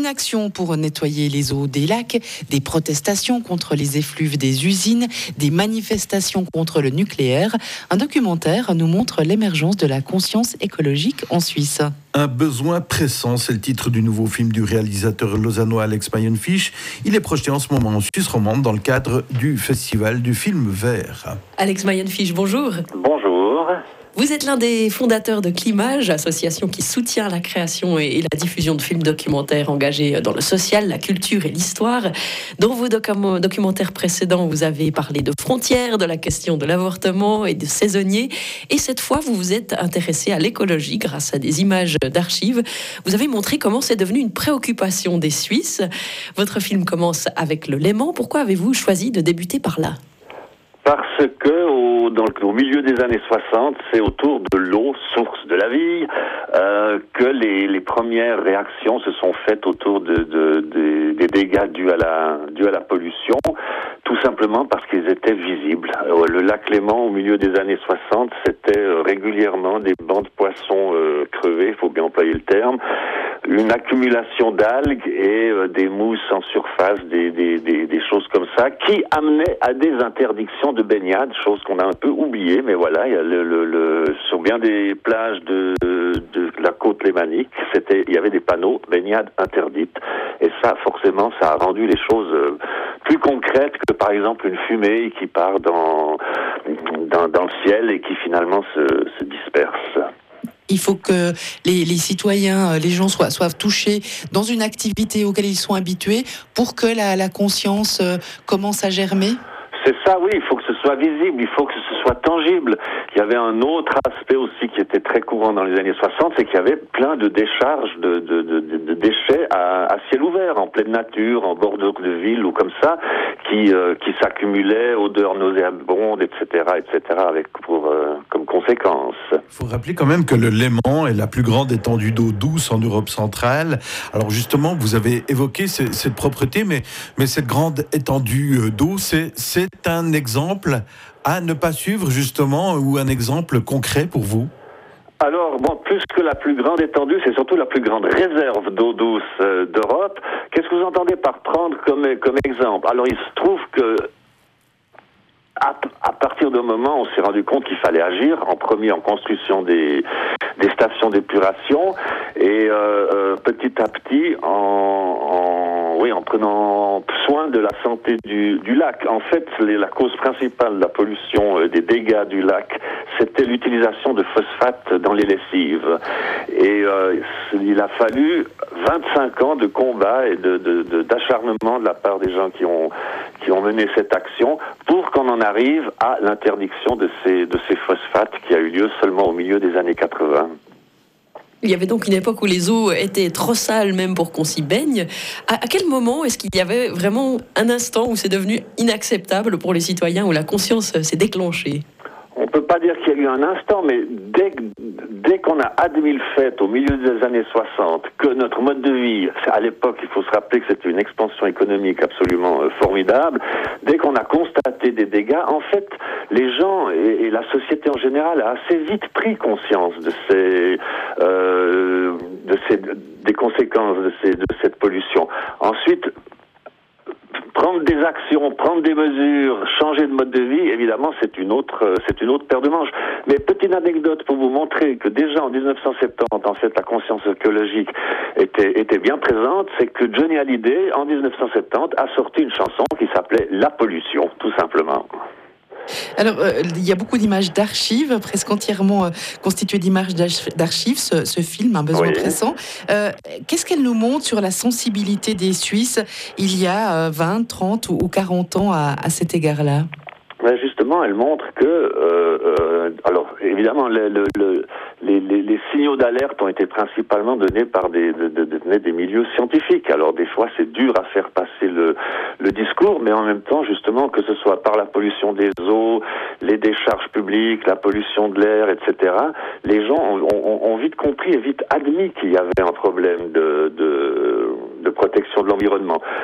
Une action pour nettoyer les eaux des lacs, des protestations contre les effluves des usines, des manifestations contre le nucléaire. Un documentaire nous montre l'émergence de la conscience écologique en Suisse. Un besoin pressant, c'est le titre du nouveau film du réalisateur lausannois Alex Mayenfisch. Il est projeté en ce moment en Suisse romande dans le cadre du festival du film vert. Alex Mayenfisch, bonjour. Bonjour. Vous êtes l'un des fondateurs de Climage, association qui soutient la création et la diffusion de films documentaires engagés dans le social, la culture et l'histoire. Dans vos documentaires précédents, vous avez parlé de frontières, de la question de l'avortement et de saisonniers. Et cette fois, vous vous êtes intéressé à l'écologie grâce à des images d'archives. Vous avez montré comment c'est devenu une préoccupation des Suisses. Votre film commence avec le Léman. Pourquoi avez-vous choisi de débuter par là ? Parce que au milieu des années 60, c'est autour de l'eau, source de la vie, que les premières réactions se sont faites autour des dégâts dus à la pollution, tout simplement parce qu'ils étaient visibles. Le lac Léman, au milieu des années 60, c'était régulièrement des bancs de poissons crevés, il faut bien employer le terme, une accumulation d'algues et des mousses en surface, des choses comme ça, qui amenaient à des interdictions de baignade, chose qu'on a un peu oubliée, mais voilà, il y a sur bien des plages de la côte lémanique, il y avait des panneaux baignade interdite, et ça, forcément, ça a rendu les choses plus concrètes que, par exemple, une fumée qui part dans le ciel et qui finalement se disperse. Il faut que les citoyens, les gens soient touchés dans une activité auquel ils sont habitués pour que la conscience commence à germer. C'est ça, oui, il faut que ce soit visible, il faut que ce soit tangible. Il y avait un autre aspect aussi qui était très courant dans les années 60, c'est qu'il y avait plein de décharges de déchets à ciel ouvert, en pleine nature, en bordure de ville ou comme ça, qui s'accumulaient, odeurs nauséabondes, etc., avec comme conséquence. Il faut rappeler quand même que le Léman est la plus grande étendue d'eau douce en Europe centrale. Alors justement, vous avez évoqué cette propreté, mais cette grande étendue d'eau, c'est un exemple à ne pas suivre justement, ou un exemple concret pour vous? Alors, plus que la plus grande étendue, c'est surtout la plus grande réserve d'eau douce d'Europe. Qu'est-ce que vous entendez par prendre comme exemple? Alors, il se trouve que à partir d'un moment, on s'est rendu compte qu'il fallait agir, en premier en construction des stations d'épuration, et petit à petit en prenant soin de la santé du lac. En fait, la cause principale de la pollution, des dégâts du lac, c'était l'utilisation de phosphate dans les lessives. Et il a fallu 25 ans de combat et d'acharnement de la part des gens qui ont mené cette action pour qu'on en arrive à l'interdiction de ces phosphates qui a eu lieu seulement au milieu des années 80. Il y avait donc une époque où les eaux étaient trop sales même pour qu'on s'y baigne. À quel moment est-ce qu'il y avait vraiment un instant où c'est devenu inacceptable pour les citoyens, où la conscience s'est déclenchée ? On ne peut pas dire qu'il y a eu un instant, mais dès qu'on a admis le fait, au milieu des années 60, que notre mode de vie, à l'époque, il faut se rappeler que c'était une expansion économique absolument formidable, dès qu'on a constaté des dégâts, en fait, les gens et la société en général a assez vite pris conscience des conséquences de cette pollution. Ensuite, prendre des actions, prendre des mesures, changer de mode de vie, évidemment, c'est une autre paire de manches. Mais petite anecdote pour vous montrer que déjà en 1970, en fait, la conscience écologique était bien présente, c'est que Johnny Hallyday, en 1970, a sorti une chanson qui s'appelait La pollution, tout simplement. Alors, il y a beaucoup d'images d'archives, presque entièrement constituées d'images d'archives, ce film, Un besoin pressant. Qu'est-ce qu'elle nous montre sur la sensibilité des Suisses il y a 20, 30 ou 40 ans à cet égard-là? Justement, elle montre que, alors évidemment, les signaux d'alerte ont été principalement donnés par des milieux scientifiques. Alors des fois, c'est dur à faire passer le discours, mais en même temps, justement, que ce soit par la pollution des eaux, les décharges publiques, la pollution de l'air, etc., les gens ont vite compris et vite admis qu'il y avait un problème de protection de l'environnement.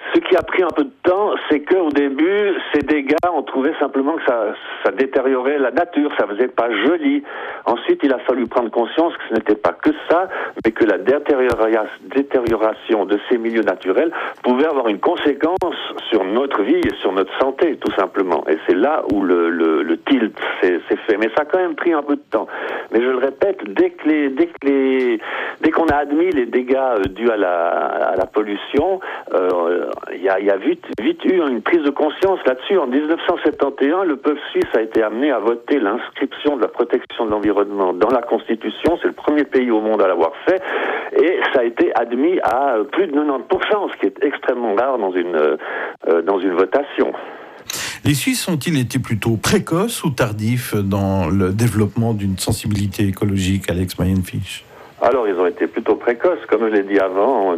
Ce qui a pris un peu de temps, c'est qu'au début, ces dégâts, on trouvait simplement que ça détériorait la nature, ça faisait pas joli. Ensuite, il a fallu prendre conscience que ce n'était pas que ça, mais que la détérioration de ces milieux naturels pouvait avoir une conséquence sur notre vie et sur notre santé, tout simplement. Et c'est là où le tilt s'est fait. Mais ça a quand même pris un peu de temps. Mais je le répète, dès qu'on a admis les dégâts dus à la pollution, il y a vite eu une prise de conscience là-dessus. En 1971, le peuple suisse a été amené à voter l'inscription de la protection de l'environnement dans la Constitution. C'est le premier pays au monde à l'avoir fait. Et ça a été admis à plus de 90%, ce qui est extrêmement rare dans une votation. Les Suisses ont-ils été plutôt précoces ou tardifs dans le développement d'une sensibilité écologique, Alex Mayenfisch? Alors, ils ont été plutôt précoces, comme je l'ai dit avant, en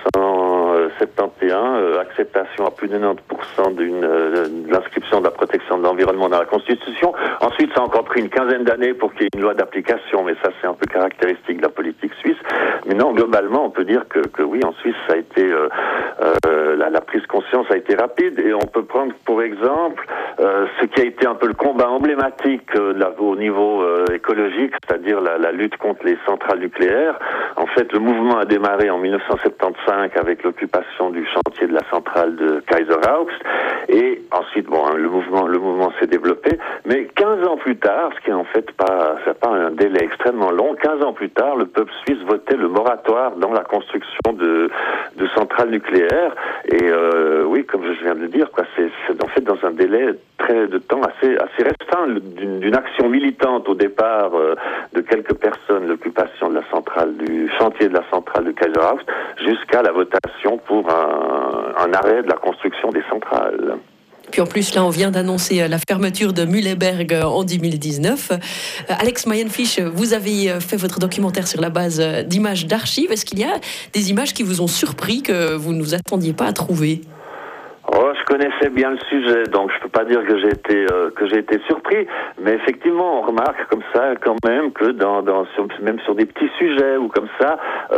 1971, acceptation à plus de 90% de l'inscription de la protection de l'environnement dans la Constitution. Ensuite, ça a encore pris une quinzaine d'années pour qu'il y ait une loi d'application, mais ça, c'est un peu caractéristique de la politique suisse. Mais non, globalement, on peut dire que oui, en Suisse, ça a été la prise de conscience a été rapide, et on peut prendre pour exemple ce qui a été un peu le combat emblématique au niveau écologique, c'est-à-dire la lutte contre les centrales nucléaires. En fait, le mouvement a démarré en 1975 avec l'occupation du chantier de la centrale de Kaiserhaus, et ensuite, le mouvement s'est développé, mais 15 ans plus tard, ce qui est en fait c'est pas un délai extrêmement long, 15 ans plus tard, le peuple suisse votait le moratoire dans la construction de centrales nucléaires, et oui, comme je viens de le dire, c'est en fait dans un délai de temps assez restreint, d'une action militante au départ de quelques personnes, l'occupation de du chantier de la centrale de Kaiserhaus, jusqu'à la votation pour un arrêt de la construction des centrales. Puis en plus, là, on vient d'annoncer la fermeture de Mühleberg en 2019. Alex Mayenfisch, vous avez fait votre documentaire sur la base d'images d'archives. Est-ce qu'il y a des images qui vous ont surpris, que vous ne vous attendiez pas à trouver ? Je connaissais bien le sujet, donc je peux pas dire que j'ai été surpris, mais effectivement on remarque comme ça quand même que même sur des petits sujets ou comme ça,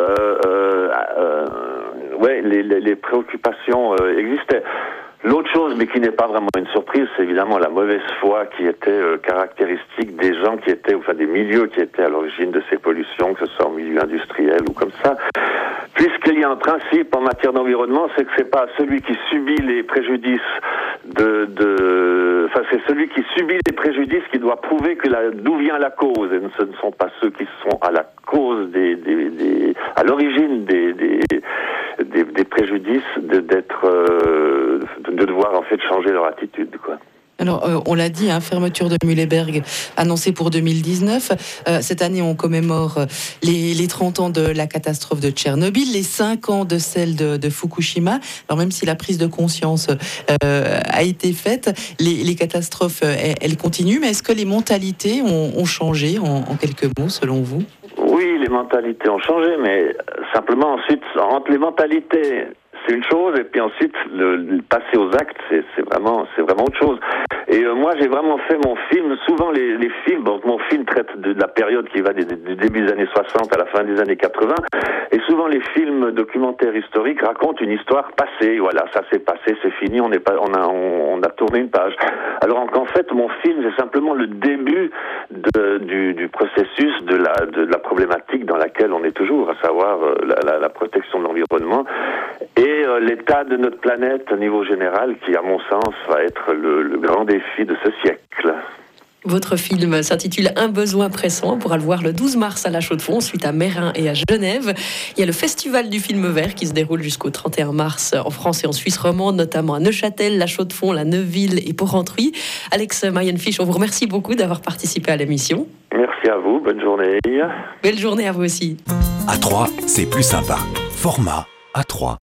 les préoccupations existaient. L'autre chose, mais qui n'est pas vraiment une surprise, c'est évidemment la mauvaise foi qui était caractéristique des gens qui étaient, des milieux qui étaient à l'origine de ces pollutions, que ce soit en milieu industriel ou comme ça. Puisqu'il y a un principe en matière d'environnement, c'est que c'est pas celui qui subit les préjudices c'est celui qui subit les préjudices qui doit prouver d'où vient la cause, et ce ne sont pas ceux qui sont à la cause à l'origine des préjudices de devoir en fait changer leur attitude, quoi. Alors, on l'a dit, fermeture de Mühleberg annoncée pour 2019. Cette année, on commémore les 30 ans de la catastrophe de Tchernobyl, les 5 ans de celle de Fukushima. Alors, même si la prise de conscience a été faite, les catastrophes, elles continuent. Mais est-ce que les mentalités ont changé, en quelques mots, selon vous ? Oui, les mentalités ont changé, mais simplement ensuite, entre les mentalités, c'est une chose, et puis ensuite le passer aux actes, c'est vraiment autre chose. Et moi, j'ai vraiment fait mon film. Souvent, les films, mon film traite de la période qui va du début des années 60 à la fin des années 80. Et souvent, les films documentaires historiques racontent une histoire passée. Voilà, ça s'est passé, c'est fini. On a tourné une page. Alors qu'en fait, mon film, c'est simplement le début du processus de la problématique dans laquelle on est toujours, à savoir la protection de l'environnement et l'état de notre planète au niveau général, qui, à mon sens, va être le grand défi de ce siècle. Votre film s'intitule Un besoin pressant. On pourra le voir le 12 mars à La Chaux-de-Fonds, ensuite à Meyrin et à Genève. Il y a le Festival du film vert qui se déroule jusqu'au 31 mars en France et en Suisse romande, notamment à Neuchâtel, La Chaux-de-Fonds, La Neuville et Porrentruy. Alex Mayenfisch, on vous remercie beaucoup d'avoir participé à l'émission. Merci à vous, bonne journée. Belle journée à vous aussi. A3, c'est plus sympa. Format A3.